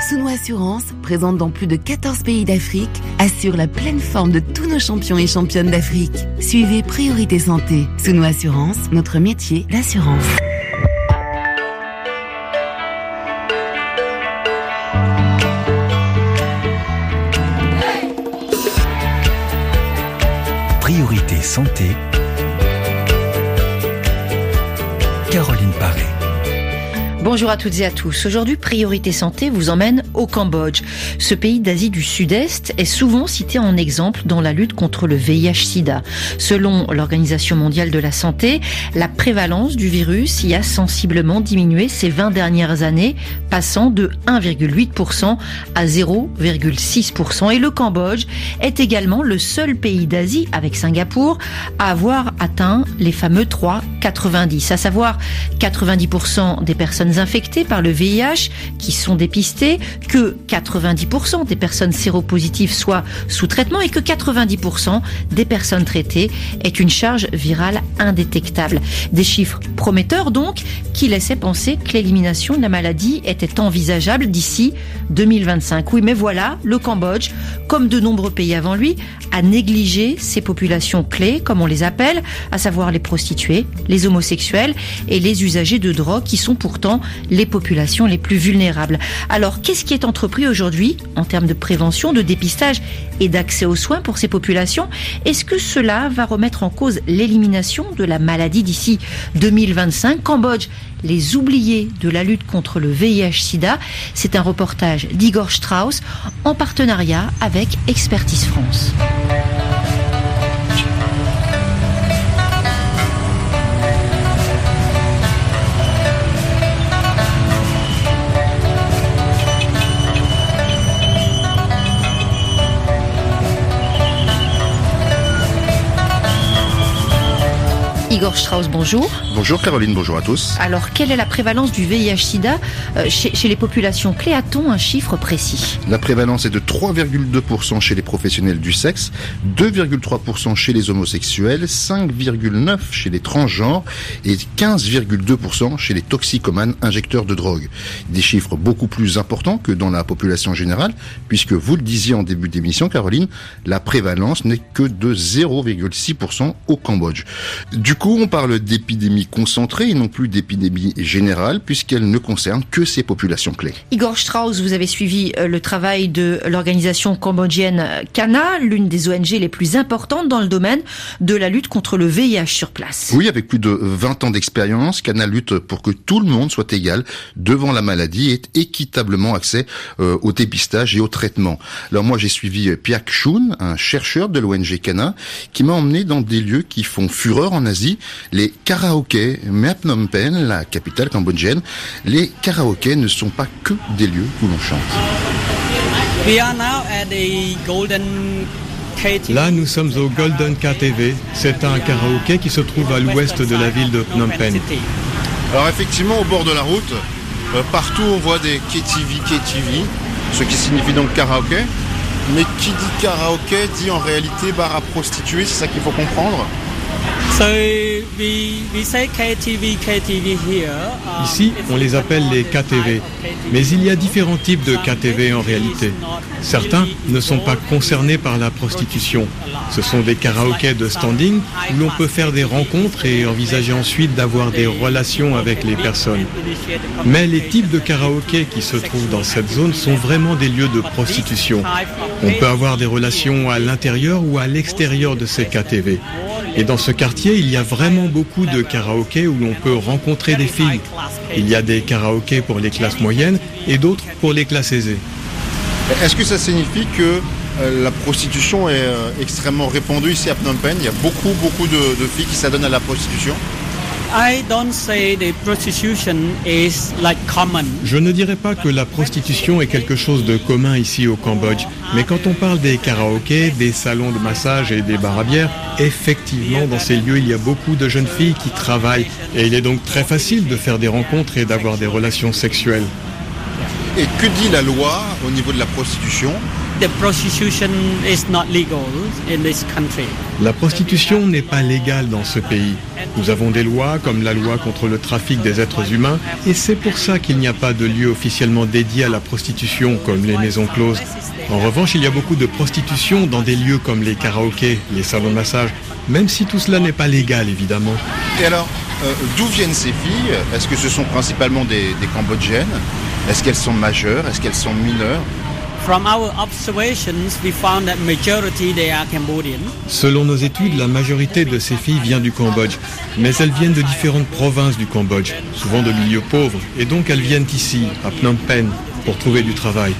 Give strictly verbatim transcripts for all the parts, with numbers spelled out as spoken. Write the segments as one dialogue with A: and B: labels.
A: Suno Assurance, présente dans plus de quatorze pays d'Afrique, assure la pleine forme de tous nos champions et championnes d'Afrique. Suivez Priorité Santé. Suno Assurance, notre métier, l'assurance.
B: Priorité Santé, Caroline Paré.
C: Bonjour à toutes et à tous. Aujourd'hui, Priorité Santé vous emmène au Cambodge. Ce pays d'Asie du Sud-Est est souvent cité en exemple dans la lutte contre le V I H sida. Selon l'Organisation mondiale de la santé, la prévalence du virus y a sensiblement diminué ces vingt dernières années, passant de un virgule huit pour cent à zéro virgule six pour cent. Et le Cambodge est également le seul pays d'Asie, avec Singapour, à avoir atteint les fameux trois virgule quatre-vingt-dix, à savoir quatre-vingt-dix pour cent des personnes infectés par le V I H qui sont dépistées, que quatre-vingt-dix pour cent des personnes séropositives soient sous traitement et que quatre-vingt-dix pour cent des personnes traitées aient une charge virale indétectable. Des chiffres prometteurs donc qui laissaient penser que l'élimination de la maladie était envisageable d'ici deux mille vingt-cinq. Oui, mais voilà, le Cambodge, comme de nombreux pays avant lui, a négligé ces populations clés, comme on les appelle, à savoir les prostituées, les homosexuels et les usagers de drogue qui sont pourtant les populations les plus vulnérables. Alors, qu'est-ce qui est entrepris aujourd'hui en termes de prévention, de dépistage et d'accès aux soins pour ces populations? Est-ce que cela va remettre en cause l'élimination de la maladie d'ici deux mille vingt-cinq? Cambodge, les oubliés de la lutte contre le V I H sida. C'est un reportage d'Igor Strauss en partenariat avec Expertise France. Igor Strauss, bonjour.
D: Bonjour Caroline, bonjour à tous.
C: Alors, quelle est la prévalence du V I H sida euh, chez, chez les populations clés? A-t-on un chiffre précis?
D: La prévalence est de trois virgule deux pour cent chez les professionnels du sexe, deux virgule trois pour cent chez les homosexuels, cinq virgule neuf pour cent chez les transgenres et quinze virgule deux pour cent chez les toxicomanes injecteurs de drogue. Des chiffres beaucoup plus importants que dans la population générale, puisque vous le disiez en début d'émission, Caroline, la prévalence n'est que de zéro virgule six pour cent au Cambodge. Du coup, on parle d'épidémie concentrée et non plus d'épidémie générale, puisqu'elle ne concerne que ces populations clés.
C: Igor Strauss, vous avez suivi le travail de l'organisation cambodgienne C A N A, l'une des O N G les plus importantes dans le domaine de la lutte contre le V I H sur place.
D: Oui, avec plus de vingt ans d'expérience, C A N A lutte pour que tout le monde soit égal devant la maladie et ait équitablement accès euh, au dépistage et au traitement. Alors moi, j'ai suivi Piak Chun, un chercheur de l'O N G C A N A, qui m'a emmené dans des lieux qui font fureur en Asie, les karaokés. Mais à Phnom Penh, la capitale cambodgienne, les karaokés ne sont pas que des lieux où l'on chante.
E: Là, nous sommes au Golden K T V. C'est un karaoké qui se trouve à l'ouest de la ville de Phnom Penh.
D: Alors effectivement, au bord de la route, euh, partout on voit des K T V, K T V, ce qui signifie donc karaoké. Mais qui dit karaoké dit en réalité bar à prostituées, c'est ça qu'il faut comprendre.
E: Ici, on les appelle les K T V, mais il y a différents types de K T V en réalité. Certains ne sont pas concernés par la prostitution. Ce sont des karaokés de standing où l'on peut faire des rencontres et envisager ensuite d'avoir des relations avec les personnes. Mais les types de karaokés qui se trouvent dans cette zone sont vraiment des lieux de prostitution. On peut avoir des relations à l'intérieur ou à l'extérieur de ces K T V. Et dans ce quartier, il y a vraiment beaucoup de karaokés où l'on peut rencontrer des filles. Il y a des karaokés pour les classes moyennes et d'autres pour les classes aisées.
D: Est-ce que ça signifie que euh, la prostitution est euh, extrêmement répandue ici à Phnom Penh? Il y a beaucoup, beaucoup de, de filles qui s'adonnent à la prostitution?
E: Je ne dirais pas que la prostitution est quelque chose de commun ici au Cambodge, mais quand on parle des karaokés, des salons de massage et des bars à bière, effectivement, dans ces lieux, il y a beaucoup de jeunes filles qui travaillent et il est donc très facile de faire des rencontres et d'avoir des relations sexuelles.
D: Et que dit la loi au niveau de la prostitution?
E: La prostitution n'est pas légale dans ce pays. Nous avons des lois comme la loi contre le trafic des êtres humains et c'est pour ça qu'il n'y a pas de lieu officiellement dédié à la prostitution comme les maisons closes. En revanche, il y a beaucoup de prostitution dans des lieux comme les karaokés, les salons de massage, même si tout cela n'est pas légal évidemment.
D: Et alors, euh, d'où viennent ces filles? Est-ce que ce sont principalement des, des Cambodgiennes? Est-ce qu'elles sont majeures? Est-ce qu'elles sont mineures?
E: Selon nos études, la majorité de ces filles vient du Cambodge, mais elles viennent de différentes provinces du Cambodge, souvent de milieux pauvres, et donc elles viennent ici, à Phnom Penh, pour trouver du travail.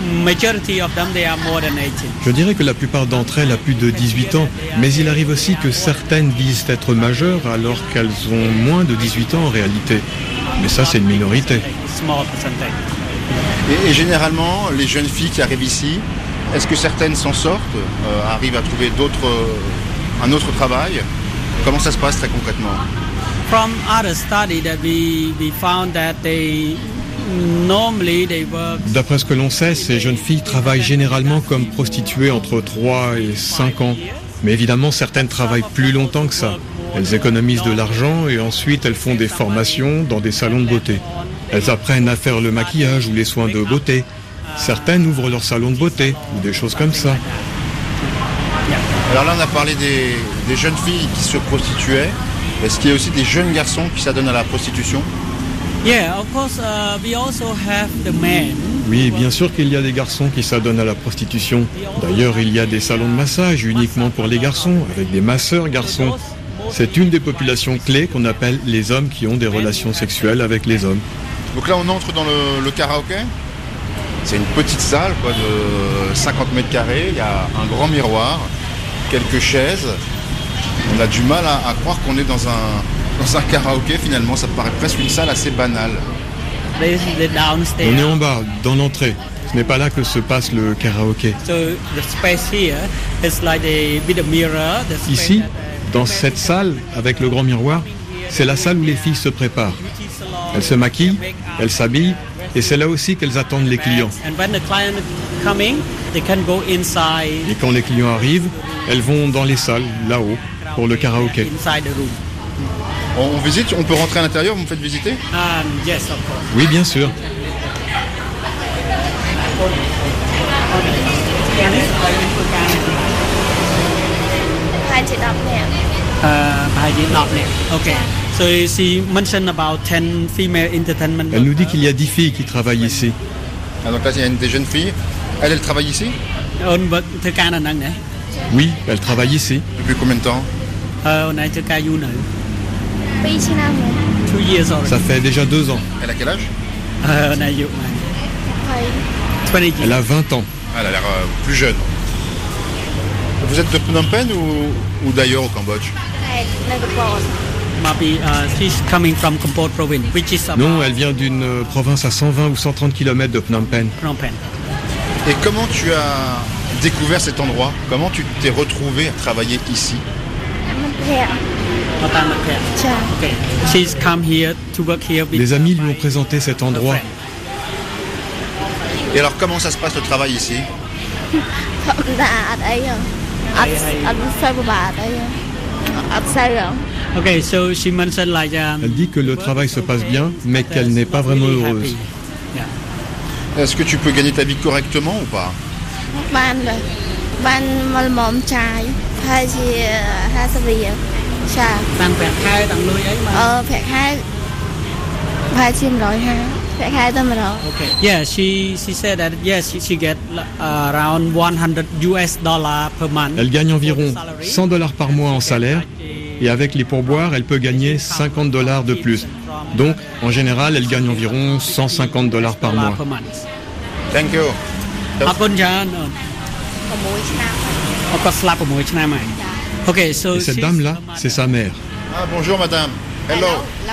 E: Je dirais que la plupart d'entre elles ont plus de dix-huit ans, mais il arrive aussi que certaines disent être majeures alors qu'elles ont moins de dix-huit ans en réalité. Mais ça, c'est une minorité.
D: Et, et généralement, les jeunes filles qui arrivent ici, est-ce que certaines s'en sortent, euh, arrivent à trouver d'autres, euh, un autre travail? Comment ça se passe très concrètement?
F: From other study that we, we found that they normally they work.
E: D'après ce que l'on sait, ces jeunes filles travaillent généralement comme prostituées entre trois et cinq ans. Mais évidemment, certaines travaillent plus longtemps que ça. Elles économisent de l'argent et ensuite elles font des formations dans des salons de beauté. Elles apprennent à faire le maquillage ou les soins de beauté. Certaines ouvrent leur salon de beauté ou des choses comme ça.
D: Alors là, on a parlé des, des jeunes filles qui se prostituaient. Est-ce qu'il y a aussi des jeunes garçons qui s'adonnent à la prostitution?
F: Yeah, of course, uh, we also have the men.
E: Oui, bien sûr qu'il y a des garçons qui s'adonnent à la prostitution. D'ailleurs, il y a des salons de massage uniquement pour les garçons, avec des masseurs garçons. C'est une des populations clés qu'on appelle les hommes qui ont des relations sexuelles avec les hommes.
D: Donc là, on entre dans le, le karaoké. C'est une petite salle quoi, de cinquante mètres carrés. Il y a un grand miroir, quelques chaises. On a du mal à, à croire qu'on est dans un, dans un karaoké. Finalement, ça paraît presque une salle assez banale.
E: On est en bas, dans l'entrée. Ce n'est pas là que se passe le karaoké. Ici, dans cette salle, avec le grand miroir, c'est la salle où les filles se préparent. Elles se maquillent, elles s'habillent, et c'est là aussi qu'elles attendent les clients. Et quand les clients arrivent, elles vont dans les salles, là-haut, pour le karaoké.
D: On visite, on peut rentrer à l'intérieur, vous me faites visiter?
E: Oui, bien sûr. Elle nous dit qu'il y a dix filles qui travaillent ici.
D: Ah, donc là, il y a une des jeunes filles. Elle, elle travaille ici?
E: Oui, elle travaille ici.
D: Depuis combien de temps?
E: Ça fait déjà deux ans.
D: Elle a quel âge?
E: Elle a vingt ans.
D: Elle a l'air euh, plus jeune. Vous êtes de Phnom Penh ou, ou d'ailleurs au Cambodge?
E: Non, elle vient d'une province à cent vingt ou cent trente kilomètres de Phnom Penh.
D: Et comment tu as découvert cet endroit? Comment tu t'es retrouvé à travailler ici?
E: Les amis lui ont présenté cet endroit.
D: Et alors comment ça se passe le travail ici?
E: Elle dit que le travail se passe bien, mais qu'elle n'est pas vraiment heureuse.
D: Est-ce que tu peux gagner ta vie correctement ou pas?
F: Yeah, she she said that yes, she, she get around one hundred U S dollars per month.
E: Elle gagne environ cent dollars par mois en salaire et avec les pourboires, elle peut gagner cinquante dollars de plus. Donc, en général, elle gagne environ cent cinquante dollars par mois.
D: Thank you.
F: Okay, so
E: et cette dame-là, c'est sa mère.
D: Ah, bonjour madame. Hello.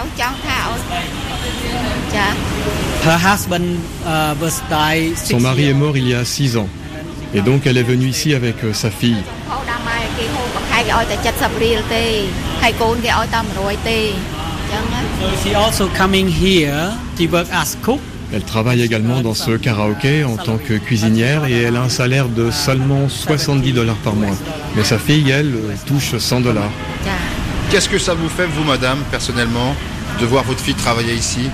F: Her husband uh, was died six
E: Son mari
F: years.
E: est mort il y a six ans. Et donc elle est venue ici avec euh, sa fille.
F: So she also coming here. She work as cook.
E: Elle travaille également dans ce karaoké en tant que cuisinière et elle a un salaire de seulement soixante-dix dollars par mois. Mais sa fille, elle, touche cent dollars.
D: Qu'est-ce que ça vous fait, vous, madame, personnellement, de voir votre fille travailler ici?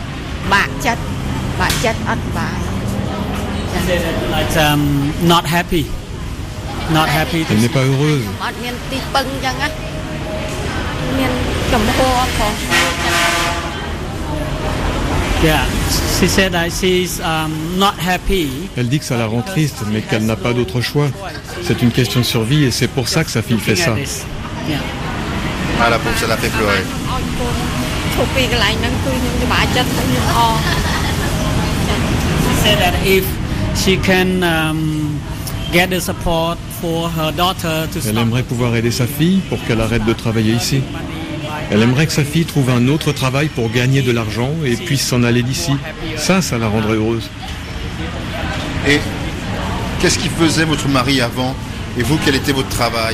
F: Like, um, not happy. Not happy.
E: Elle n'est pas heureuse.
F: Yeah, she said that she's um, not happy.
E: Elle dit que ça la rend triste, mais qu'elle n'a pas d'autre choix. C'est une question de survie et c'est pour ça que sa fille fait ça.
F: Yeah.
D: Ah, la pauvre, ça la fait pleurer.
F: She said that if she can um, get the support for her daughter to
E: Elle
F: stop.
E: aimerait pouvoir aider sa fille pour qu'elle arrête de travailler ici. Elle aimerait que sa fille trouve un autre travail pour gagner de l'argent et puisse s'en aller d'ici. Ça, ça la rendrait heureuse.
D: Et qu'est-ce qu'il faisait votre mari avant? Et vous, quel était votre travail?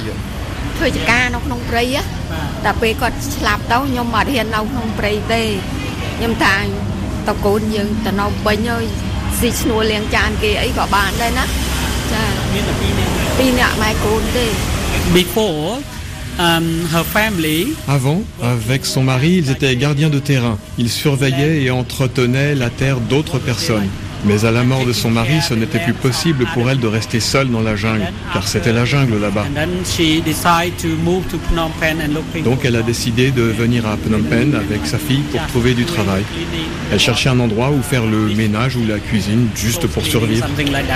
F: Before, um, her family.
E: Avant, avec son mari, ils étaient gardiens de terrain. Ils surveillaient et entretenaient la terre d'autres personnes. Mais à la mort de son mari, ce n'était plus possible pour elle de rester seule dans la jungle, car c'était la jungle là-bas. Donc elle a décidé de venir à Phnom Penh avec sa fille pour trouver du travail. Elle cherchait un endroit où faire le ménage ou la cuisine, juste pour survivre.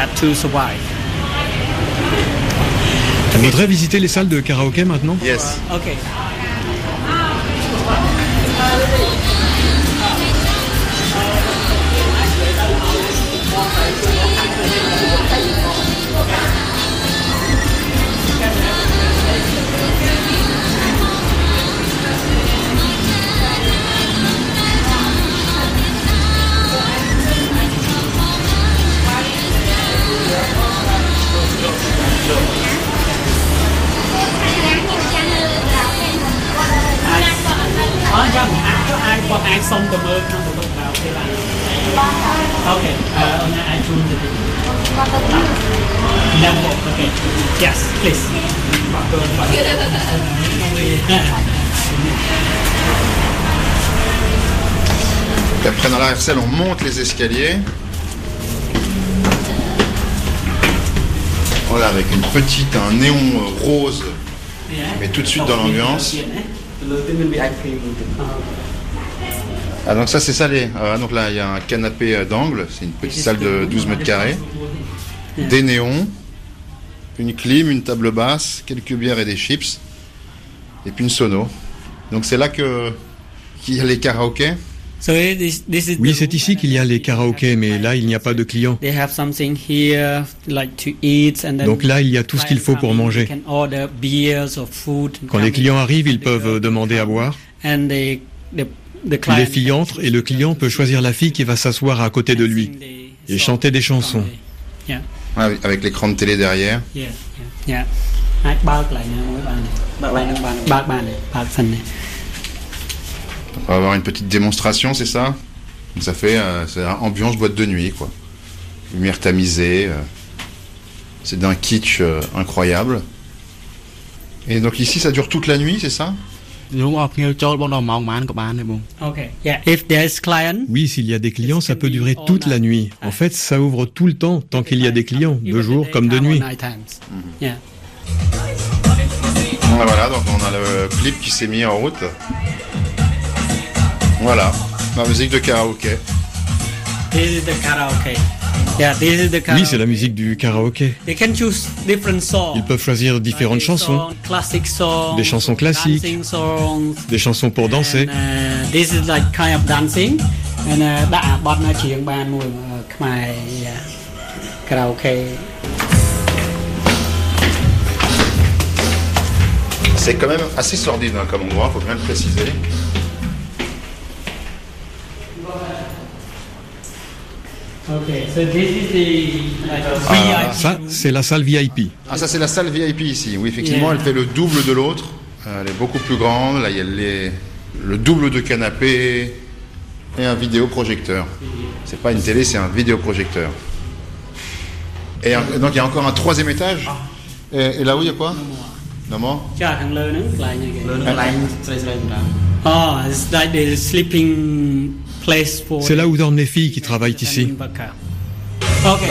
E: Elle voudrait visiter les salles de karaoké maintenant?
D: Yes.
F: Okay. Okay, uh, on iTunes. Okay, yes, please.
D: Et après, dans la R C L, on monte les escaliers. Voilà, avec une petite, un néon rose, mais tout de suite dans l'ambiance. Ah, donc ça c'est salé. Ah, donc là il y a un canapé d'angle, c'est une petite salle de douze mètres carrés, des néons, une clim, une table basse, quelques bières et des chips, et puis une sono. Donc c'est là que qu'il y a les karaokés.
E: Oui, c'est ici qu'il y a les karaokés, mais là il n'y a pas de clients. Donc là il y a tout ce qu'il faut pour manger. Quand les clients arrivent, ils peuvent demander à boire. Les filles entrent et le client peut choisir la fille qui va s'asseoir à côté de lui et chanter des chansons.
D: Avec l'écran de télé derrière. On va avoir une petite démonstration, c'est ça? Ça fait euh, c'est ambiance boîte de nuit, quoi. Lumière tamisée. Euh, c'est d'un kitsch euh, incroyable. Et donc ici, ça dure toute la nuit, c'est ça?
E: Oui, s'il y a des clients, ça peut durer toute la nuit. En fait, ça ouvre tout le temps, tant qu'il y a des clients, de jour comme de nuit.
D: Mmh. Voilà, donc on a le clip qui s'est mis en route. Voilà, la musique de karaoké.
E: Oui, c'est la musique du karaoké. Ils peuvent choisir différentes chansons, des chansons classiques, des chansons pour danser.
D: C'est quand même assez sordide hein, comme endroit, faut bien le préciser.
E: Ah, ça, c'est la salle V I P.
D: Ah, ça, c'est la salle V I P ici. Oui, effectivement, yeah. Elle fait le double de l'autre. Elle est beaucoup plus grande. Là, il y a les... le double de canapé, Et un vidéoprojecteur. C'est pas une télé, c'est un vidéoprojecteur. Et un, donc il y a encore un troisième étage. Et, et là où il y a quoi? Non,
F: Oh, it's like the sleeping place for.
E: C'est là où dorment les filles qui travaillent ici.
F: Okay.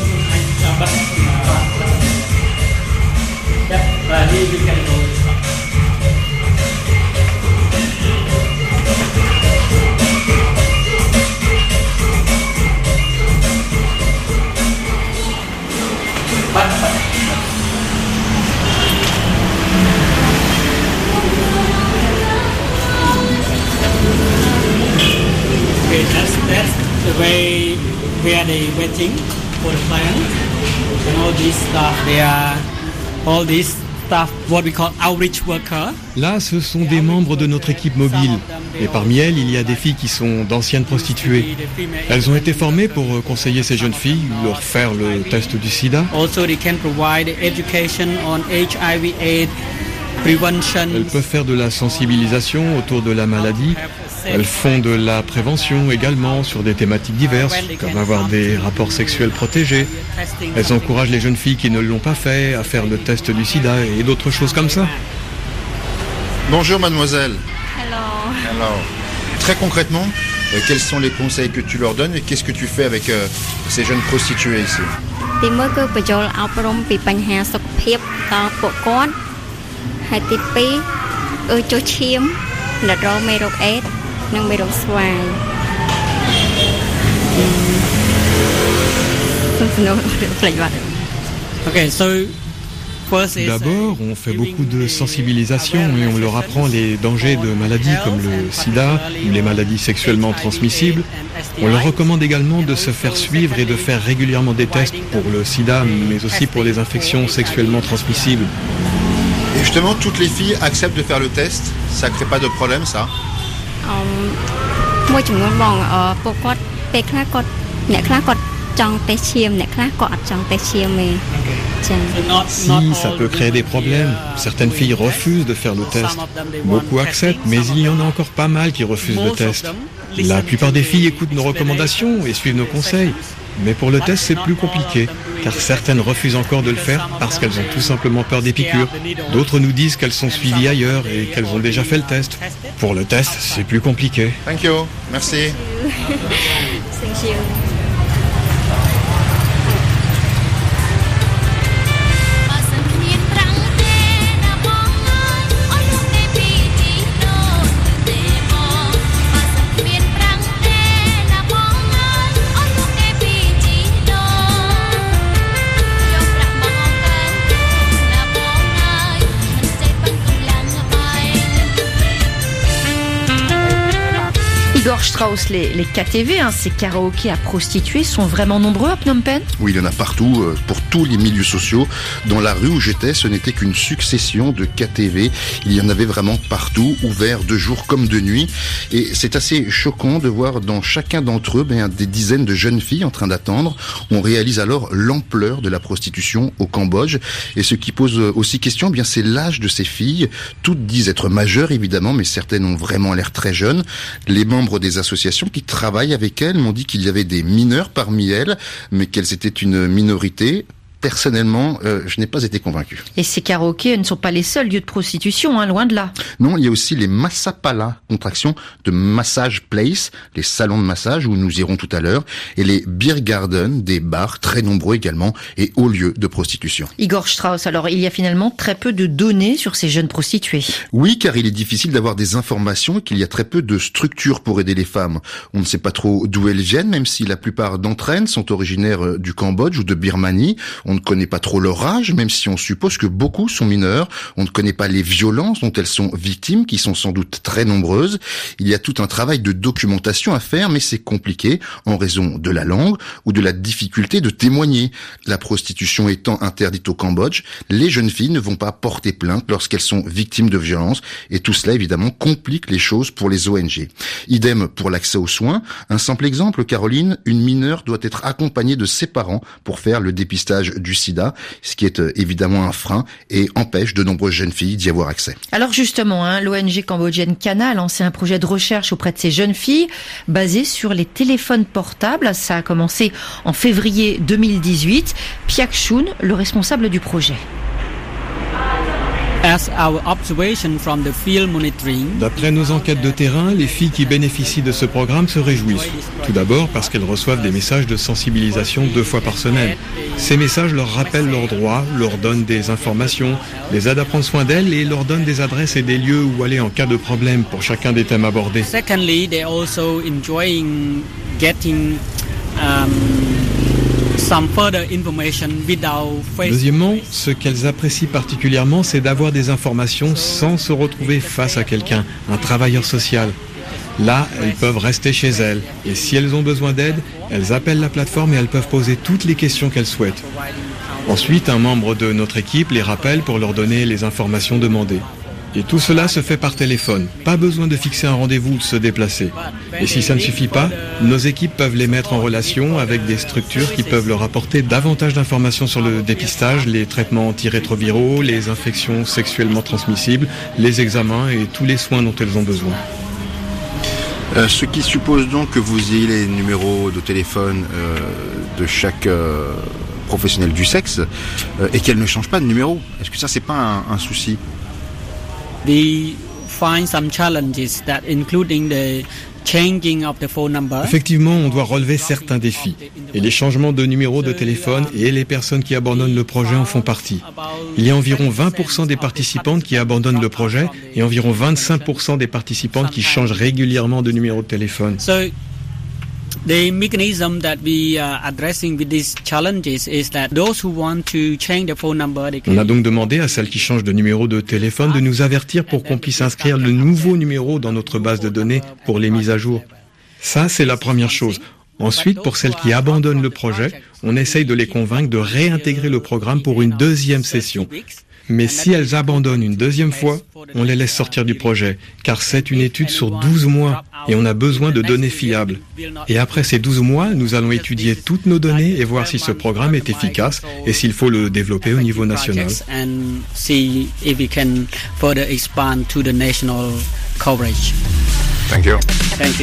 F: Okay, that's that's the way where they waiting for the client. And all this stuff, they are all this stuff what we call outreach worker.
E: Là, ce sont des membres de notre équipe mobile. Et parmi elles, il y a des filles qui sont d'anciennes prostituées. Elles ont été formées pour conseiller ces jeunes filles, leur faire le test du sida.
F: Also, they can provide education on H I V AIDS prevention.
E: Elles peuvent faire de la sensibilisation autour de la maladie. Elles font de la prévention également sur des thématiques diverses, comme avoir des rapports sexuels protégés. Elles encouragent les jeunes filles qui ne l'ont pas fait à faire le test du sida et d'autres choses comme ça.
D: Bonjour mademoiselle.
G: Hello.
D: Hello. Très concrètement, euh, quels sont les conseils que tu leur donnes et qu'est-ce que tu fais avec euh, ces jeunes prostituées ici?
G: ទីមួយគឺបញ្ចូលអប់រំពីបញ្ហាសុខភាពដល់ពួកគាត់ហើយទីពីរអឺចុះឈាមលរមេរោគអេដស៍និងមេរោគស្វាយ
F: Okay, so first is
E: D'abord, on fait beaucoup de sensibilisation et on leur apprend les dangers de maladies comme le sida ou les maladies sexuellement transmissibles. On leur recommande également de se faire suivre et de faire régulièrement des tests pour le sida, mais aussi pour les infections sexuellement transmissibles.
D: Et justement, toutes les filles acceptent de faire le test. Ça crée pas de problème, ça?
G: អឺមួយចំនួនបងអឺពួកគាត់ពេលខ្លះគាត់អ្នកខ្លះគាត់ចង់តេស្តឈាមអ្នកខ្លះគាត់អត់ចង់តេស្តឈាមទេចា៎
E: Si, ça peut créer des problèmes. Certaines filles refusent de faire le test. Beaucoup acceptent, mais il y en a encore pas mal qui refusent le test. La plupart des filles écoutent nos recommandations et suivent nos conseils. Mais pour le test, c'est plus compliqué, car certaines refusent encore de le faire parce qu'elles ont tout simplement peur des piqûres. D'autres nous disent qu'elles sont suivies ailleurs et qu'elles ont déjà fait le test. Pour le test, c'est plus compliqué.
D: Thank you. Merci.
G: Thank you.
C: Igor Strauss, les, les K T V, hein, ces karaokés à prostituées, sont vraiment nombreux à Phnom Penh?
D: Oui, il y en a partout, euh, pour tous les milieux sociaux. Dans la rue où j'étais, ce n'était qu'une succession de K T V. Il y en avait vraiment partout, ouverts de jour comme de nuit. Et c'est assez choquant de voir dans chacun d'entre eux ben, des dizaines de jeunes filles en train d'attendre. On réalise alors l'ampleur de la prostitution au Cambodge. Et ce qui pose aussi question, eh bien c'est l'âge de ces filles. Toutes disent être majeures, évidemment, mais certaines ont vraiment l'air très jeunes. Les membres des associations qui travaillent avec elles m'ont dit qu'il y avait des mineurs parmi elles, mais qu'elles étaient une minorité. Personnellement, euh, je n'ai pas été convaincu.
C: Et ces karaokés ne sont pas les seuls lieux de prostitution, hein, loin de là.
D: Non, il y a aussi les Massapala, contraction de Massage Place, les salons de massage où nous irons tout à l'heure, et les Beer Garden, des bars très nombreux également, et hauts lieux de prostitution.
C: Igor Strauss, alors il y a finalement très peu de données sur ces jeunes prostituées.
D: Oui, car il est difficile d'avoir des informations et qu'il y a très peu de structures pour aider les femmes. On ne sait pas trop d'où elles viennent, même si la plupart d'entre elles sont originaires du Cambodge ou de Birmanie. On ne connaît pas trop leur âge, même si on suppose que beaucoup sont mineurs. On ne connaît pas les violences dont elles sont victimes, qui sont sans doute très nombreuses. Il y a tout un travail de documentation à faire, mais c'est compliqué en raison de la langue ou de la difficulté de témoigner. La prostitution étant interdite au Cambodge, les jeunes filles ne vont pas porter plainte lorsqu'elles sont victimes de violences, et tout cela évidemment complique les choses pour les O N G. Idem pour l'accès aux soins. Un simple exemple, Caroline, une mineure doit être accompagnée de ses parents pour faire le dépistage du sida, ce qui est euh, évidemment un frein et empêche de nombreuses jeunes filles d'y avoir accès.
C: Alors justement, hein, l'O N G cambodgienne Cana a lancé un projet de recherche auprès de ces jeunes filles basé sur les téléphones portables. Ça a commencé en février deux mille dix-huit. Piak Chun, le responsable du projet.
E: D'après nos enquêtes de terrain, les filles qui bénéficient de ce programme se réjouissent. Tout d'abord parce qu'elles reçoivent des messages de sensibilisation deux fois par semaine. Ces messages leur rappellent leurs droits, leur donnent des informations, les aident à prendre soin d'elles et leur donnent des adresses et des lieux où aller en cas de problème pour chacun des thèmes abordés.
F: Secondly, they're also enjoying getting um, some further information without face.
E: Deuxièmement, ce qu'elles apprécient particulièrement, c'est d'avoir des informations sans se retrouver face à quelqu'un, un travailleur social. Là, elles peuvent rester chez elles. Et si elles ont besoin d'aide, elles appellent la plateforme et elles peuvent poser toutes les questions qu'elles souhaitent. Ensuite, un membre de notre équipe les rappelle pour leur donner les informations demandées. Et tout cela se fait par téléphone. Pas besoin de fixer un rendez-vous ou de se déplacer. Et si ça ne suffit pas, nos équipes peuvent les mettre en relation avec des structures qui peuvent leur apporter davantage d'informations sur le dépistage, les traitements antirétroviraux, les infections sexuellement transmissibles, les examens et tous les soins dont elles ont besoin.
D: Euh, ce qui suppose donc que vous ayez les numéros de téléphone euh, de chaque euh, professionnel du sexe euh, et qu'elle ne change pas de numéro. Est-ce que ça, c'est pas un, un souci?
F: We find some challenges that including the changing of the phone number.
E: Effectivement, on doit relever certains défis. Et les changements de numéro de téléphone et les personnes qui abandonnent le projet en font partie. Il y a environ vingt pour cent des participantes qui abandonnent le projet et environ vingt-cinq pour cent des participantes qui changent régulièrement de numéro de téléphone.
F: So, the mechanism that we are addressing with these challenges is that those who want to change their phone number, they can...
E: On a donc demandé à celles qui changent de numéro de téléphone de nous avertir pour qu'on puisse inscrire le nouveau numéro dans notre base de données pour les mises à jour. Ça, c'est la première chose. Ensuite, pour celles qui abandonnent le projet, on essaye de les convaincre de réintégrer le programme pour une deuxième session. Mais si elles abandonnent une deuxième fois, on les laisse sortir du projet, car c'est une étude sur douze mois et on a besoin de données fiables. Et après ces douze mois, nous allons étudier toutes nos données et voir si ce programme est efficace et s'il faut le développer au niveau national.
D: Thank you.
F: Thank you.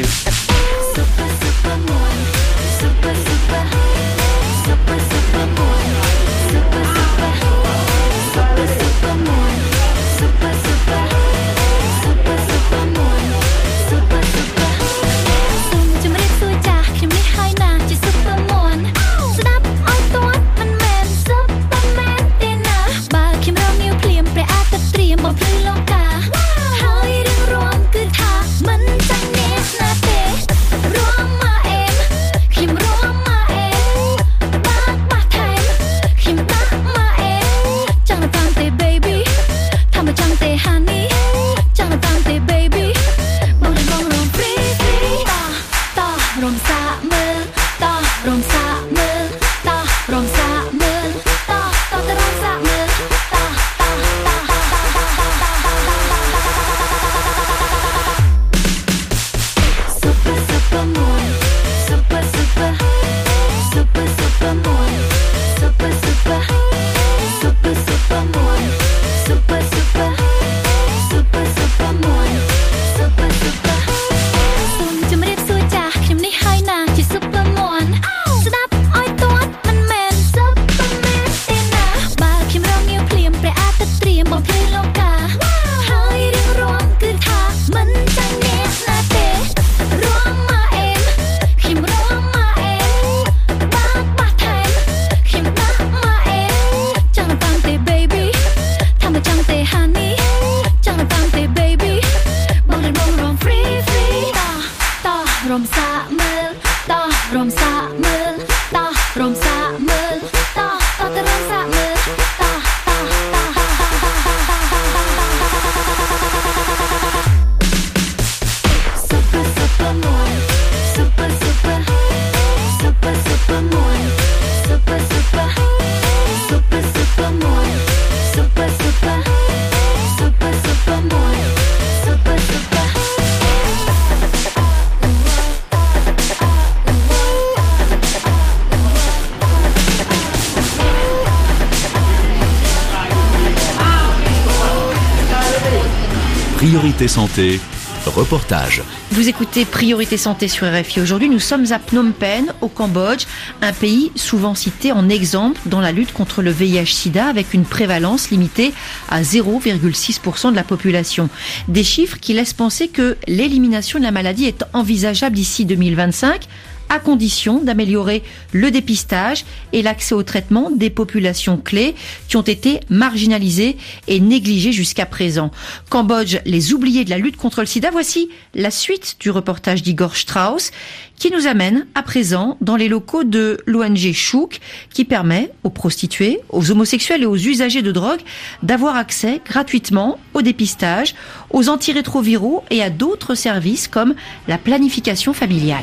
B: Priorité Santé, reportage.
C: Vous écoutez Priorité Santé sur R F I. Aujourd'hui, nous sommes à Phnom Penh, au Cambodge, un pays souvent cité en exemple dans la lutte contre le V I H sida avec une prévalence limitée à zéro virgule six pour cent de la population. Des chiffres qui laissent penser que l'élimination de la maladie est envisageable d'ici deux mille vingt-cinq, à condition d'améliorer le dépistage et l'accès au traitement des populations clés qui ont été marginalisées et négligées jusqu'à présent. Cambodge, les oubliés de la lutte contre le sida, voici la suite du reportage d'Igor Strauss qui nous amène à présent dans les locaux de l'O N G Chouk qui permet aux prostituées, aux homosexuels et aux usagers de drogue d'avoir accès gratuitement au dépistage, aux antirétroviraux et à d'autres services comme la planification familiale.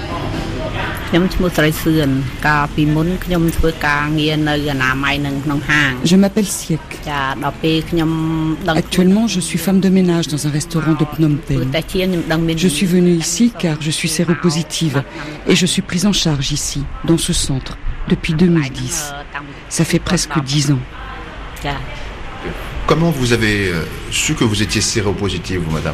H: Je m'appelle Siek. Actuellement, je suis femme de ménage dans un restaurant de Phnom Penh. Je suis venue ici car je suis séropositive et je suis prise en charge ici, dans ce centre, depuis deux mille dix. Ça fait presque dix ans.
D: Comment vous avez su que vous étiez séropositive, vous, madame ?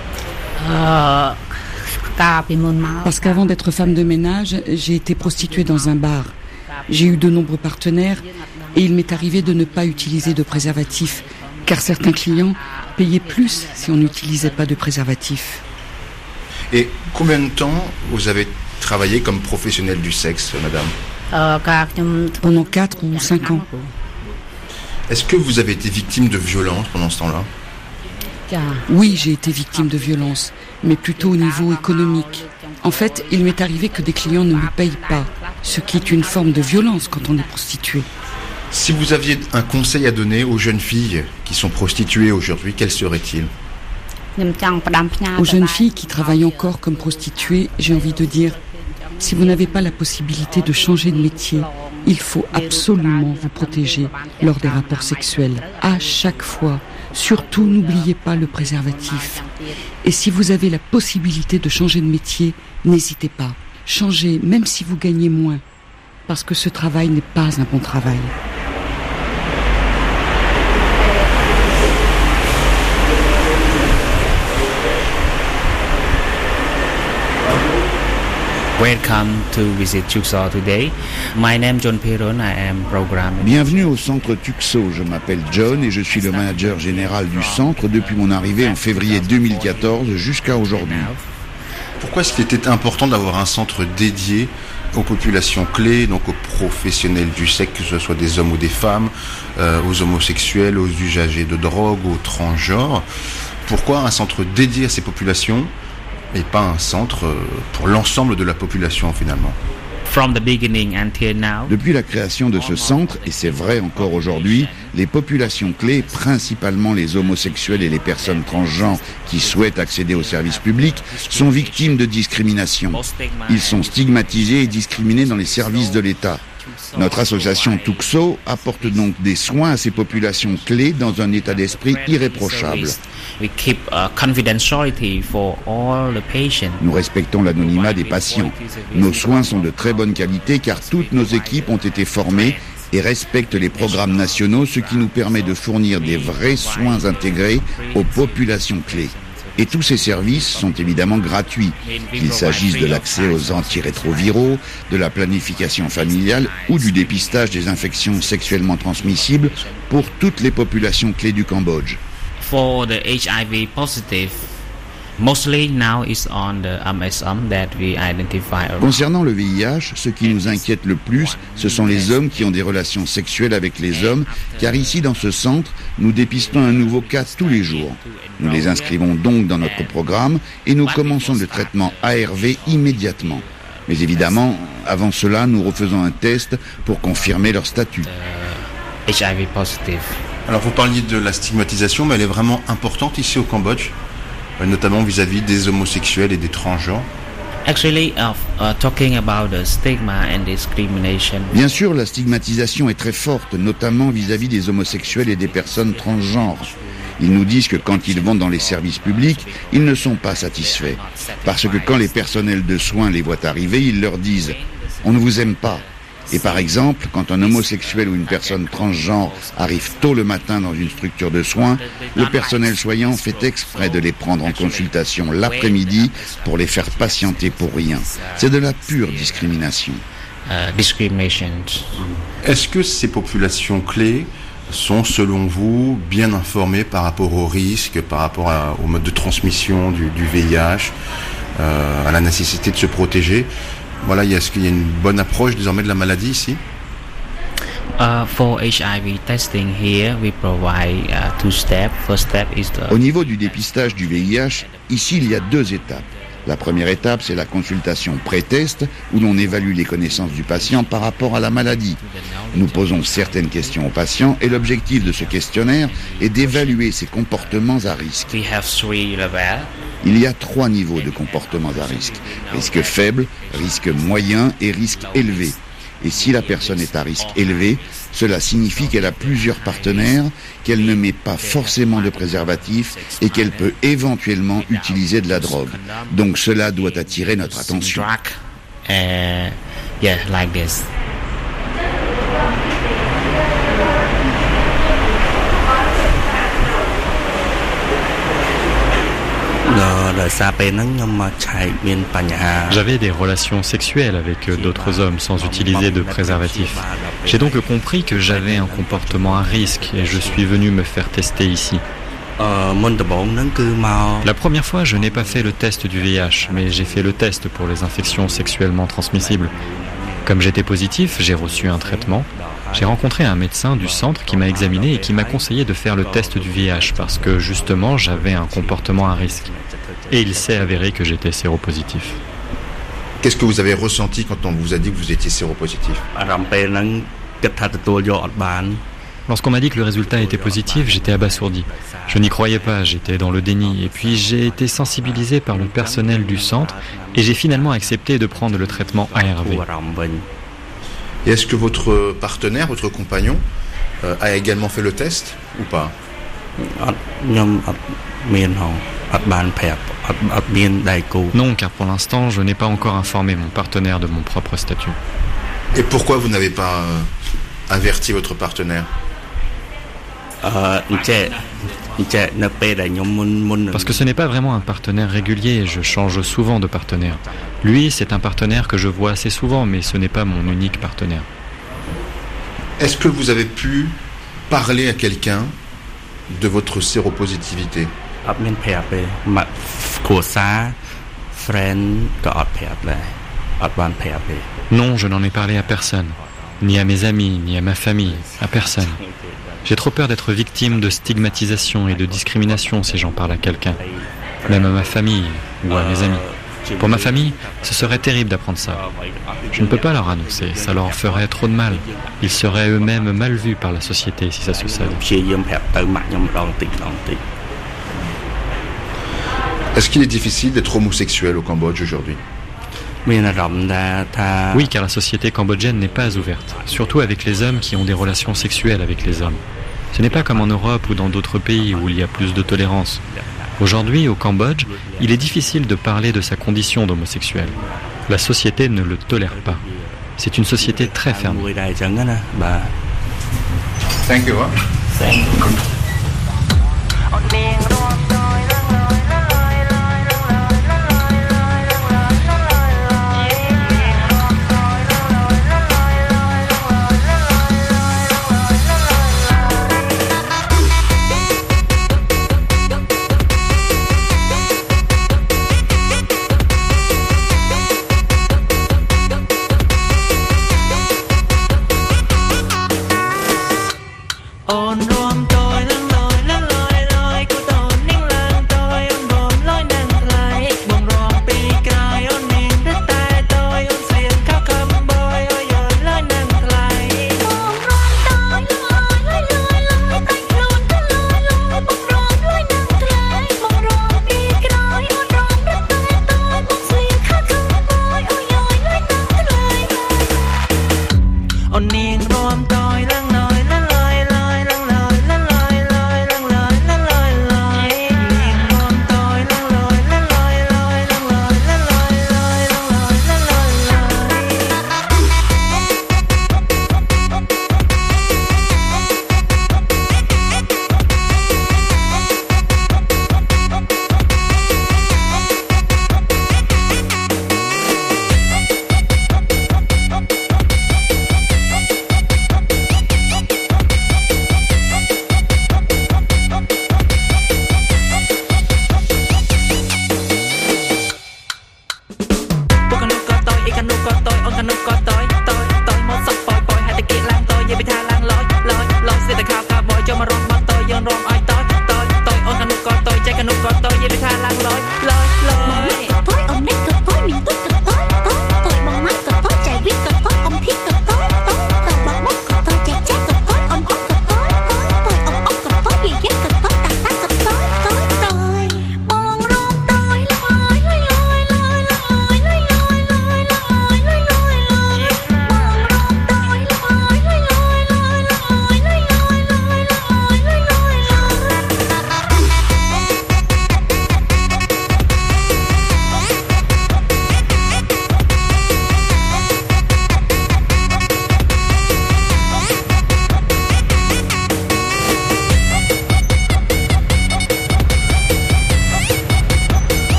H: Parce qu'avant d'être femme de ménage, j'ai été prostituée dans un bar. J'ai eu de nombreux partenaires et il m'est arrivé de ne pas utiliser de préservatif, car certains clients payaient plus si on n'utilisait pas de préservatif.
D: Et combien de temps vous avez travaillé comme professionnelle du sexe, madame ?
H: Pendant quatre ou cinq ans.
D: Est-ce que vous avez été victime de violence pendant ce temps-là ?
H: Oui, j'ai été victime de violence, mais plutôt au niveau économique. En fait, il m'est arrivé que des clients ne me payent pas, ce qui est une forme de violence quand on est prostituée.
D: Si vous aviez un conseil à donner aux jeunes filles qui sont prostituées aujourd'hui, quel serait-il ?
H: Aux jeunes filles qui travaillent encore comme prostituées, j'ai envie de dire, si vous n'avez pas la possibilité de changer de métier, il faut absolument vous protéger lors des rapports sexuels, à chaque fois. Surtout, n'oubliez pas le préservatif. Et si vous avez la possibilité de changer de métier, n'hésitez pas. Changez, même si vous gagnez moins, parce que ce travail n'est pas un bon travail.
I: Welcome to visit Tukso today. My name is John Peron. I am program.
J: Bienvenue au centre Tukso. Je m'appelle John et je suis le manager général du centre depuis mon arrivée en février deux mille quatorze jusqu'à aujourd'hui.
D: Pourquoi est-ce qu'il était important d'avoir un centre dédié aux populations clés, donc aux professionnels du sexe, que ce soit des hommes ou des femmes, euh, aux homosexuels, aux usagers de drogue, aux transgenres ? Pourquoi un centre dédié à ces populations et pas un centre pour l'ensemble de la population finalement ?
I: From the beginning until now.
J: Depuis la création de ce centre, et c'est vrai encore aujourd'hui, les populations clés, principalement les homosexuels et les personnes transgenres qui souhaitent accéder aux services publics, sont victimes de discrimination. Ils sont stigmatisés et discriminés dans les services de l'État. Notre association Tukso apporte donc des soins à ces populations clés dans un état d'esprit irréprochable. Nous respectons l'anonymat des patients. Nos soins sont de très bonne qualité car toutes nos équipes ont été formées et respectent les programmes nationaux, ce qui nous permet de fournir des vrais soins intégrés aux populations clés. Et tous ces services sont évidemment gratuits, qu'il s'agisse de l'accès aux antirétroviraux, de la planification familiale ou du dépistage des infections sexuellement transmissibles pour toutes les populations clés du Cambodge.
I: For the H I V positive, mostly now is on the M S M that we identify.
J: Concernant le V I H, ce qui nous inquiète le plus, ce sont les hommes qui ont des relations sexuelles avec les hommes, car ici dans ce centre, nous dépistons un nouveau cas tous les jours. Nous les inscrivons donc dans notre programme et nous commençons le traitement A R V immédiatement. Mais évidemment, avant cela, nous refaisons un test pour confirmer leur statut.
I: H I V positive.
D: Alors vous parliez de la stigmatisation, mais elle est vraiment importante ici au Cambodge, notamment vis-à-vis des homosexuels et des transgenres.
I: Actually, uh, uh, talking about the stigma and discrimination.
J: Bien sûr, la stigmatisation est très forte, notamment vis-à-vis des homosexuels et des personnes transgenres. Ils nous disent que quand ils vont dans les services publics, ils ne sont pas satisfaits. Parce que quand les personnels de soins les voient arriver, ils leur disent « On ne vous aime pas ». Et par exemple, quand un homosexuel ou une personne transgenre arrive tôt le matin dans une structure de soins, le personnel soignant fait exprès de les prendre en consultation l'après-midi pour les faire patienter pour rien. C'est de la pure discrimination.
I: Uh, discrimination.
K: Est-ce que ces populations clés sont, selon vous, bien informées par rapport aux risques, par rapport à, au mode de transmission du, du V I H, euh, à la nécessité de se protéger? Voilà, est-ce qu'il y a une bonne approche désormais de la maladie ici?
I: Uh, for H I V testing here, we provide uh, two steps. First step is the...
J: Au niveau du dépistage du V I H, ici il y a deux étapes. La première étape, c'est la consultation pré-test, où l'on évalue les connaissances du patient par rapport à la maladie. Nous posons certaines questions au patient et l'objectif de ce questionnaire est d'évaluer ses comportements à risque. Il y a trois niveaux de comportements à risque. Risque faible, risque moyen et risque élevé. Et si la personne est à risque élevé, cela signifie qu'elle a plusieurs partenaires, qu'elle ne met pas forcément de préservatif et qu'elle peut éventuellement utiliser de la drogue. Donc cela doit attirer notre attention.
I: Uh, yeah, like this.
L: J'avais des relations sexuelles avec d'autres hommes sans utiliser de préservatif. J'ai donc compris que j'avais un comportement à risque et je suis venu me faire tester ici. La première fois, je n'ai pas fait le test du V I H, mais j'ai fait le test pour les infections sexuellement transmissibles. Comme j'étais positif, j'ai reçu un traitement. J'ai rencontré un médecin du centre qui m'a examiné et qui m'a conseillé de faire le test du V I H parce que justement j'avais un comportement à risque. Et il s'est avéré que j'étais séropositif.
K: Qu'est-ce que vous avez ressenti quand on vous a dit que vous étiez séropositif?
L: Lorsqu'on m'a dit que le résultat était positif, j'étais abasourdi. Je n'y croyais pas, j'étais dans le déni. Et puis j'ai été sensibilisé par le personnel du centre et j'ai finalement accepté de prendre le traitement A R V.
K: Et est-ce que votre partenaire, votre compagnon, euh, a également fait le test ou pas?
L: Non, car pour l'instant, je n'ai pas encore informé mon partenaire de mon propre statut.
K: Et pourquoi vous n'avez pas euh, averti votre partenaire?
L: Parce que ce n'est pas vraiment un partenaire régulier, je change souvent de partenaire. Lui, c'est un partenaire que je vois assez souvent, mais ce n'est pas mon unique partenaire.
K: Est-ce que vous avez pu parler à quelqu'un de votre séropositivité?
L: Non, je n'en ai parlé à personne, ni à mes amis, ni à ma famille, à personne. J'ai trop peur d'être victime de stigmatisation et de discrimination si j'en parle à quelqu'un, même à ma famille ou à mes amis. Pour ma famille, ce serait terrible d'apprendre ça. Je ne peux pas leur annoncer, ça leur ferait trop de mal. Ils seraient eux-mêmes mal vus par la société si ça se savait.
K: Est-ce qu'il est difficile d'être homosexuel au Cambodge aujourd'hui?
L: Oui, car la société cambodgienne n'est pas ouverte, surtout avec les hommes qui ont des relations sexuelles avec les hommes. Ce n'est pas comme en Europe ou dans d'autres pays où il y a plus de tolérance. Aujourd'hui, au Cambodge, il est difficile de parler de sa condition d'homosexuel. La société ne le tolère pas. C'est une société très fermée.
K: Thank you. Thank you.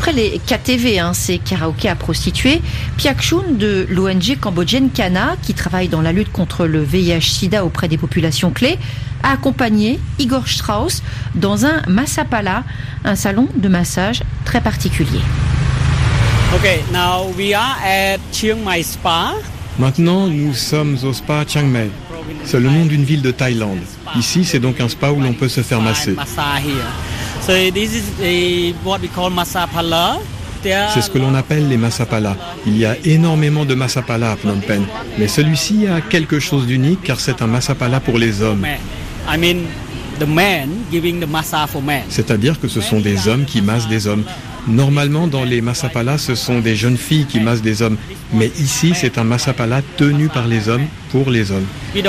C: Après les K T V, hein, ces karaokés à prostituées, Piak Chun de l'O N G cambodgienne Kana, qui travaille dans la lutte contre le V I H sida auprès des populations clés, a accompagné Igor Strauss dans un Massapala, un salon de massage très particulier.
F: Okay, now we are at Chiang Mai Spa.
E: Maintenant, nous sommes au spa Chiang Mai. C'est le nom d'une ville de Thaïlande. Ici, c'est donc un spa où l'on peut se faire masser. C'est ce que l'on appelle les Massapala. Il y a énormément de Massapala à Phnom Penh. Mais celui-ci a quelque chose d'unique car c'est un Massapala pour les hommes. C'est-à-dire que ce sont des hommes qui massent des hommes. Normalement, dans les Massapala, ce sont des jeunes filles qui massent des hommes. Mais ici, c'est un Massapala tenu par les hommes, pour les hommes. Il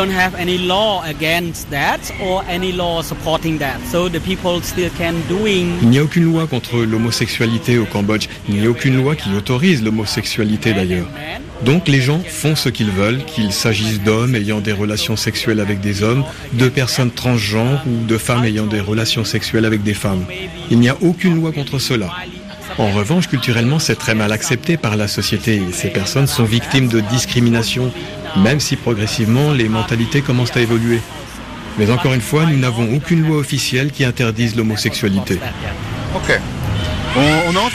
E: n'y a aucune loi contre l'homosexualité au Cambodge. Il n'y a aucune loi qui autorise l'homosexualité d'ailleurs. Donc les gens font ce qu'ils veulent, qu'il s'agisse d'hommes ayant des relations sexuelles avec des hommes, de personnes transgenres ou de femmes ayant des relations sexuelles avec des femmes. Il n'y a aucune loi contre cela. En revanche, culturellement, c'est très mal accepté par la société et ces personnes sont victimes de discrimination, même si progressivement les mentalités commencent à évoluer. Mais encore une fois, nous n'avons aucune loi officielle qui interdise l'homosexualité.
D: Ok. On, on entre ?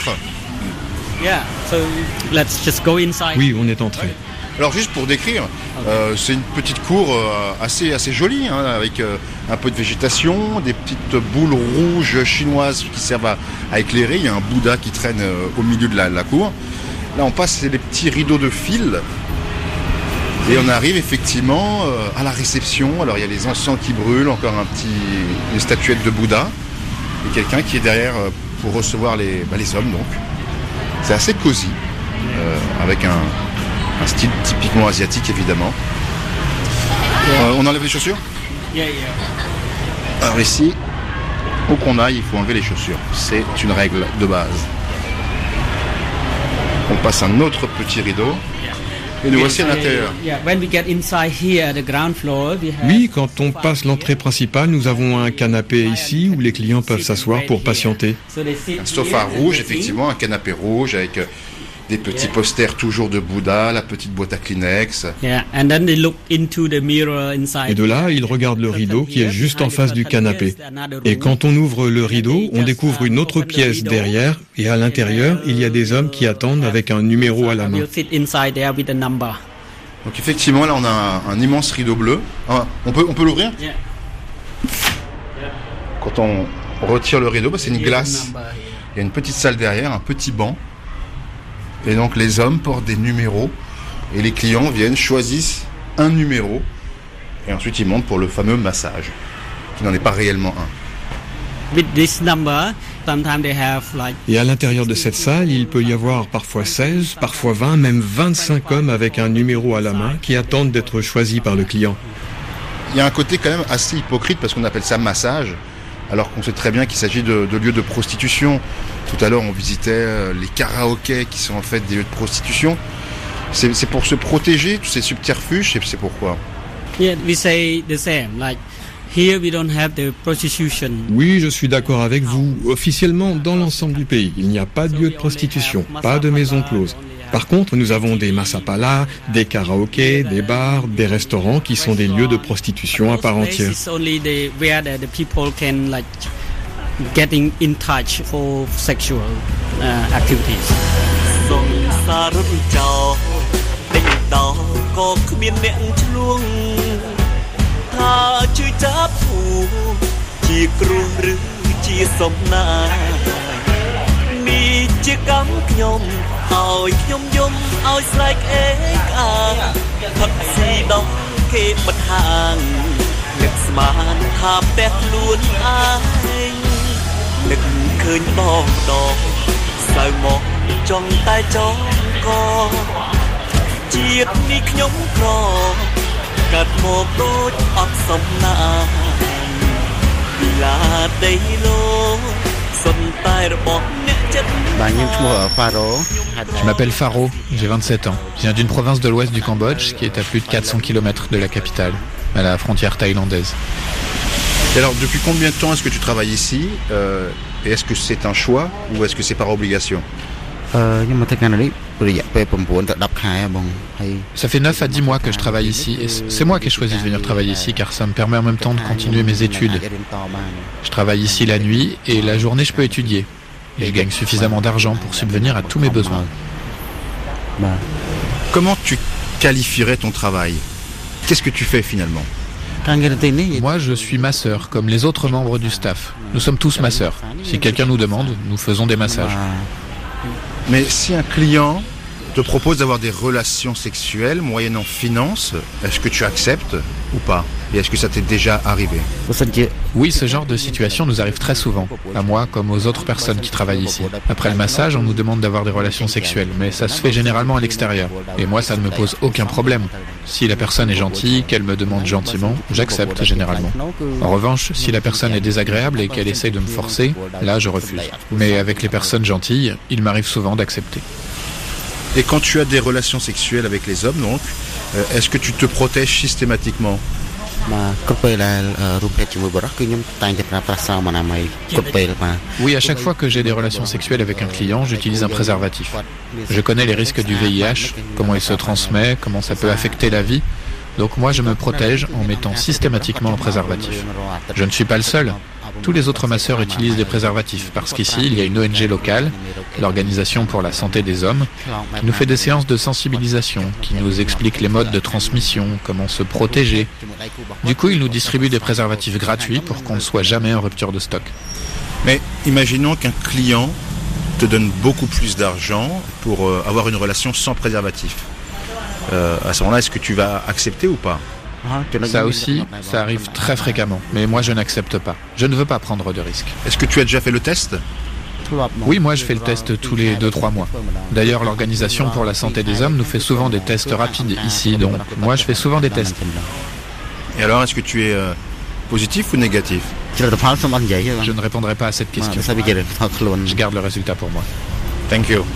E: Oui, on est entré.
D: Alors juste pour décrire, euh, c'est une petite cour euh, assez, assez jolie, hein, avec euh, un peu de végétation, des petites boules rouges chinoises qui servent à, à éclairer. Il y a un Bouddha qui traîne euh, au milieu de la, la cour. Là on passe les petits rideaux de fil et on arrive effectivement euh, à la réception. Alors il y a les encens qui brûlent, encore un petit, une statuette de Bouddha et quelqu'un qui est derrière euh, pour recevoir les, bah, les hommes donc. C'est assez cosy, euh, avec un, un style typiquement asiatique évidemment. Euh, on enlève les chaussures ? Alors ici, où qu'on aille, il faut enlever les chaussures. C'est une règle de base. On passe un autre petit rideau. Et nous voici à l'intérieur.
E: Oui, quand on passe l'entrée principale, nous avons un canapé ici où les clients peuvent s'asseoir pour patienter.
D: Un sofa rouge, effectivement, un canapé rouge avec des petits posters toujours de Bouddha, la petite boîte à Kleenex.
E: Et de là, ils regardent le rideau qui est juste en face du canapé. Et quand on ouvre le rideau, on découvre une autre pièce derrière et à l'intérieur, il y a des hommes qui attendent avec un numéro à la main.
D: Donc effectivement, là on a un, un immense rideau bleu. Ah, on peut, on peut l'ouvrir ? Quand on retire le rideau, bah, c'est une glace. Il y a une petite salle derrière, un petit banc. Et donc les hommes portent des numéros et les clients viennent, choisissent un numéro et ensuite ils montent pour le fameux massage, qui n'en est pas réellement un.
E: Et à l'intérieur de cette salle, il peut y avoir parfois seize, parfois vingt, même vingt-cinq hommes avec un numéro à la main qui attendent d'être choisis par le client.
D: Il y a un côté quand même assez hypocrite parce qu'on appelle ça massage, alors qu'on sait très bien qu'il s'agit de, de lieux de prostitution. Tout à l'heure, on visitait les karaokés qui sont en fait des lieux de prostitution. C'est, c'est pour se protéger, tous ces subterfuges, c'est, c'est pourquoi.
F: Yeah, we say the same, like here we don't have the prostitution.
E: Oui, je suis d'accord avec vous. Officiellement, dans l'ensemble du pays, il n'y a pas de lieu de prostitution, pas de maison close. Par contre, nous avons des Massapala, des karaokés, des bars, des restaurants qui sont des lieux de prostitution à part entière.
F: Getting in touch for sexual uh, activities.
M: Je m'appelle Faro, j'ai vingt-sept ans. Je viens d'une province de l'ouest du Cambodge qui est à plus de quatre cents kilomètres de la capitale, à la frontière thaïlandaise.
D: Et alors, depuis combien de temps est-ce que tu travailles ici euh, et est-ce que c'est un choix ou est-ce que c'est par obligation?
M: Ça fait neuf à dix mois que je travaille ici et c'est moi qui ai choisi de venir travailler ici car ça me permet en même temps de continuer mes études. Je travaille ici la nuit et la journée je peux étudier. Et je gagne suffisamment d'argent pour subvenir à tous mes besoins.
D: Comment tu qualifierais ton travail? Qu'est-ce que tu fais finalement?
M: Moi, je suis masseur, comme les autres membres du staff. Nous sommes tous masseurs. Si quelqu'un nous demande, nous faisons des massages.
D: Mais si un client te propose d'avoir des relations sexuelles moyennant finance, est-ce que tu acceptes ou pas? Et est-ce que ça t'est déjà arrivé?
M: Oui, ce genre de situation nous arrive très souvent, à moi comme aux autres personnes qui travaillent ici. Après le massage, on nous demande d'avoir des relations sexuelles, mais ça se fait généralement à l'extérieur. Et moi, ça ne me pose aucun problème. Si la personne est gentille, qu'elle me demande gentiment, j'accepte généralement. En revanche, si la personne est désagréable et qu'elle essaye de me forcer, là, je refuse. Mais avec les personnes gentilles, il m'arrive souvent d'accepter.
D: Et quand tu as des relations sexuelles avec les hommes, donc, euh, est-ce que tu te protèges systématiquement?
M: Oui, à chaque fois que j'ai des relations sexuelles avec un client, j'utilise un préservatif. Je connais les risques du V I H, comment il se transmet, comment ça peut affecter la vie. Donc moi, je me protège en mettant systématiquement un préservatif. Je ne suis pas le seul. Tous les autres masseurs utilisent des préservatifs parce qu'ici, il y a une O N G locale, l'Organisation pour la santé des hommes, qui nous fait des séances de sensibilisation, qui nous explique les modes de transmission, comment se protéger. Du coup, ils nous distribuent des préservatifs gratuits pour qu'on ne soit jamais en rupture de stock.
D: Mais imaginons qu'un client te donne beaucoup plus d'argent pour euh, avoir une relation sans préservatif. Euh, à ce moment-là, est-ce que tu vas accepter ou pas?
M: Ça aussi, ça arrive très fréquemment, mais moi je n'accepte pas. Je ne veux pas prendre de risques.
D: Est-ce que tu as déjà fait le test?
M: Oui, moi je fais le test tous les deux trois mois. D'ailleurs, l'Organisation pour la santé des hommes nous fait souvent des tests rapides ici, donc moi je fais souvent des tests.
D: Et alors, est-ce que tu es euh, positif ou négatif?
M: Je ne répondrai pas à cette question. Je garde le résultat pour moi.
D: Thank you.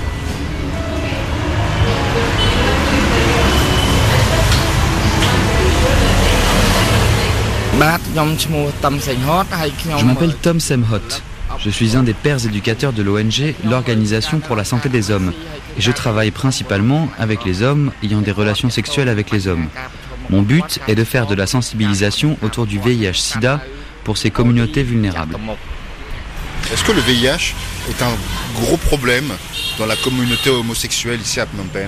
N: Je m'appelle Tom Semhot. Je suis un des pères éducateurs de l'O N G, l'Organisation pour la santé des hommes. Et je travaille principalement avec les hommes ayant des relations sexuelles avec les hommes. Mon but est de faire de la sensibilisation autour du V I H sida pour ces communautés vulnérables.
D: Est-ce que le V I H est un gros problème dans la communauté homosexuelle ici à Phnom Penh?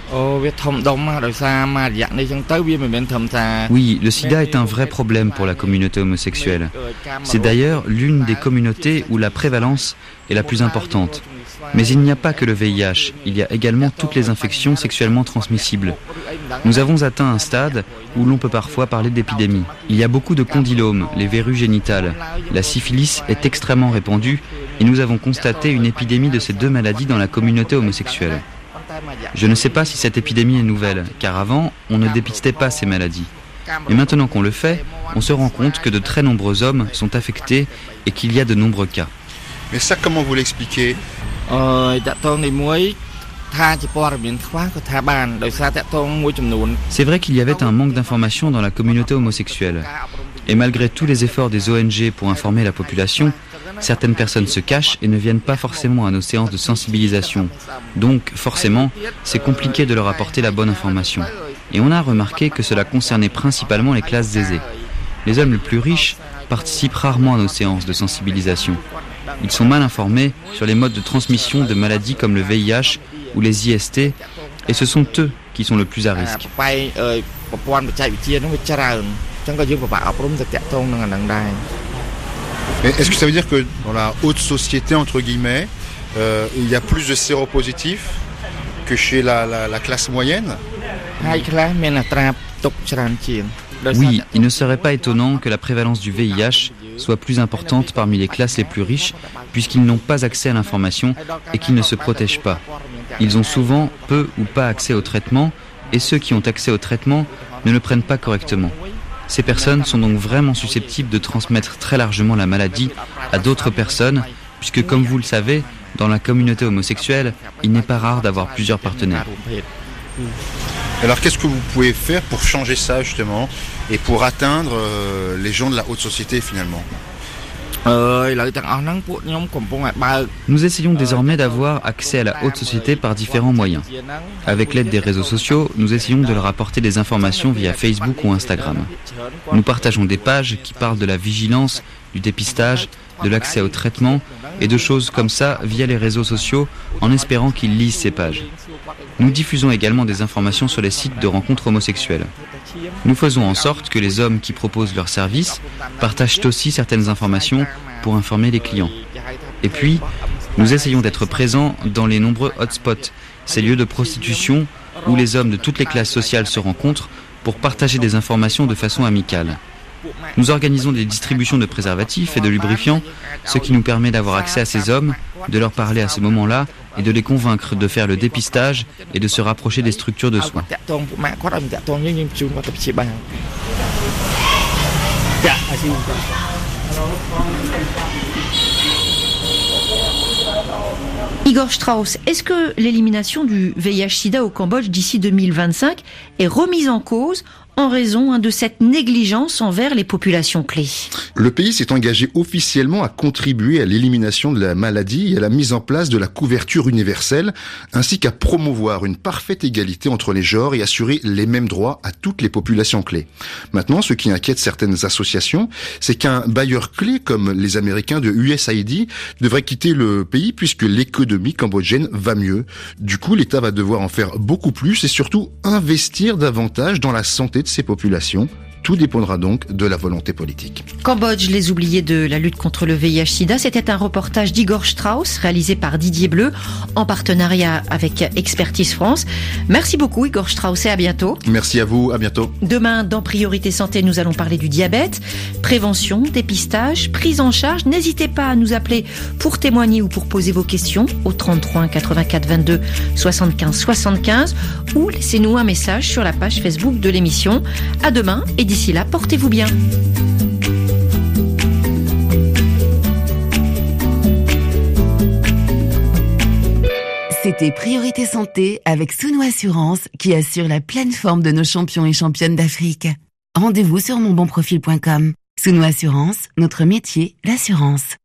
N: Oui, le sida est un vrai problème pour la communauté homosexuelle. C'est d'ailleurs l'une des communautés où la prévalence est la plus importante. Mais il n'y a pas que le V I H, il y a également toutes les infections sexuellement transmissibles. Nous avons atteint un stade où l'on peut parfois parler d'épidémie. Il y a beaucoup de condylomes, les verrues génitales. La syphilis est extrêmement répandue et nous avons constaté une épidémie de ces deux maladies dans la communauté homosexuelle. Je ne sais pas si cette épidémie est nouvelle, car avant, on ne dépistait pas ces maladies. Mais maintenant qu'on le fait, on se rend compte que de très nombreux hommes sont affectés et qu'il y a de nombreux cas.
D: Mais ça, comment vous l'expliquez?
N: C'est vrai qu'il y avait un manque d'information dans la communauté homosexuelle. Et malgré tous les efforts des O N G pour informer la population, certaines personnes se cachent et ne viennent pas forcément à nos séances de sensibilisation. Donc, forcément, c'est compliqué de leur apporter la bonne information. Et on a remarqué que cela concernait principalement les classes aisées. Les hommes les plus riches participent rarement à nos séances de sensibilisation. Ils sont mal informés sur les modes de transmission de maladies comme le V I H ou les I S T, et ce sont eux qui sont le plus à risque.
D: Mais est-ce que ça veut dire que dans la haute société, entre guillemets, euh, il y a plus de séropositifs que chez la, la, la classe moyenne?
N: Oui, il ne serait pas étonnant que la prévalence du V I H soit plus importante parmi les classes les plus riches, puisqu'ils n'ont pas accès à l'information et qu'ils ne se protègent pas. Ils ont souvent peu ou pas accès au traitement, et ceux qui ont accès au traitement ne le prennent pas correctement. Ces personnes sont donc vraiment susceptibles de transmettre très largement la maladie à d'autres personnes, puisque comme vous le savez, dans la communauté homosexuelle, il n'est pas rare d'avoir plusieurs partenaires.
D: Alors qu'est-ce que vous pouvez faire pour changer ça justement et pour atteindre euh, les gens de la haute société finalement?
N: Nous essayons désormais d'avoir accès à la haute société par différents moyens. Avec l'aide des réseaux sociaux, nous essayons de leur apporter des informations via Facebook ou Instagram. Nous partageons des pages qui parlent de la vigilance, du dépistage, de l'accès au traitement et de choses comme ça via les réseaux sociaux en espérant qu'ils lisent ces pages. Nous diffusons également des informations sur les sites de rencontres homosexuelles. Nous faisons en sorte que les hommes qui proposent leurs services partagent aussi certaines informations pour informer les clients. Et puis, nous essayons d'être présents dans les nombreux hotspots, ces lieux de prostitution où les hommes de toutes les classes sociales se rencontrent pour partager des informations de façon amicale. Nous organisons des distributions de préservatifs et de lubrifiants, ce qui nous permet d'avoir accès à ces hommes, de leur parler à ce moment-là et de les convaincre de faire le dépistage et de se rapprocher des structures de soins.
C: Igor Strauss, est-ce que l'élimination du V I H-Sida au Cambodge d'ici deux mille vingt-cinq est remise en cause en raison de cette négligence envers les populations clés?
D: Le pays s'est engagé officiellement à contribuer à l'élimination de la maladie et à la mise en place de la couverture universelle, ainsi qu'à promouvoir une parfaite égalité entre les genres et assurer les mêmes droits à toutes les populations clés. Maintenant, ce qui inquiète certaines associations, c'est qu'un bailleur clé comme les Américains de U S A I D devrait quitter le pays puisque l'économie cambodgienne va mieux. Du coup, l'État va devoir en faire beaucoup plus et surtout investir davantage dans la santé de ces populations. Tout dépendra donc de la volonté politique.
C: Cambodge, les oubliés de la lutte contre le V I H-Sida, c'était un reportage d'Igor Strauss réalisé par Didier Bleu en partenariat avec Expertise France. Merci beaucoup Igor Strauss et à bientôt.
D: Merci à vous, à bientôt.
C: Demain, dans Priorité Santé, nous allons parler du diabète, prévention, dépistage, prise en charge. N'hésitez pas à nous appeler pour témoigner ou pour poser vos questions au trente-trois quatre-vingt-quatre vingt-deux soixante-quinze soixante-quinze ou laissez-nous un message sur la page Facebook de l'émission. À demain et d'ici là, portez-vous bien.
A: C'était Priorité Santé avec Souno Assurance qui assure la pleine forme de nos champions et championnes d'Afrique. Rendez-vous sur mon bon profil point com. Souno Assurance, notre métier, l'assurance.